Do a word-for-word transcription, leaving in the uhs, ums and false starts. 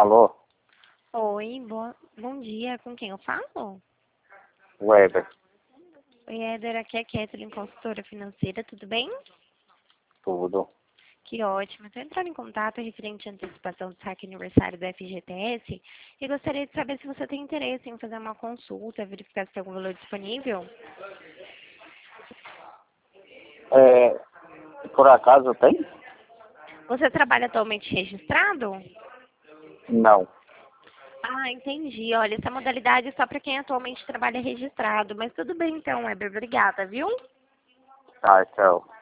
Alô? Oi, boa, bom dia. Com quem eu falo? Weber, Oi, Éder, aqui é a Kathleen, consultora financeira, tudo bem? tudo. Que ótimo. Estou entrando em contato referente à antecipação do saque aniversário do F G T S e gostaria de saber se você tem interesse em fazer uma consulta, verificar se tem algum valor disponível. É, por acaso tem? Você trabalha atualmente registrado? Não. Ah, entendi. Olha, essa modalidade é só para quem atualmente trabalha registrado, mas tudo bem então, Weber. Obrigada, viu? Tá, tchau.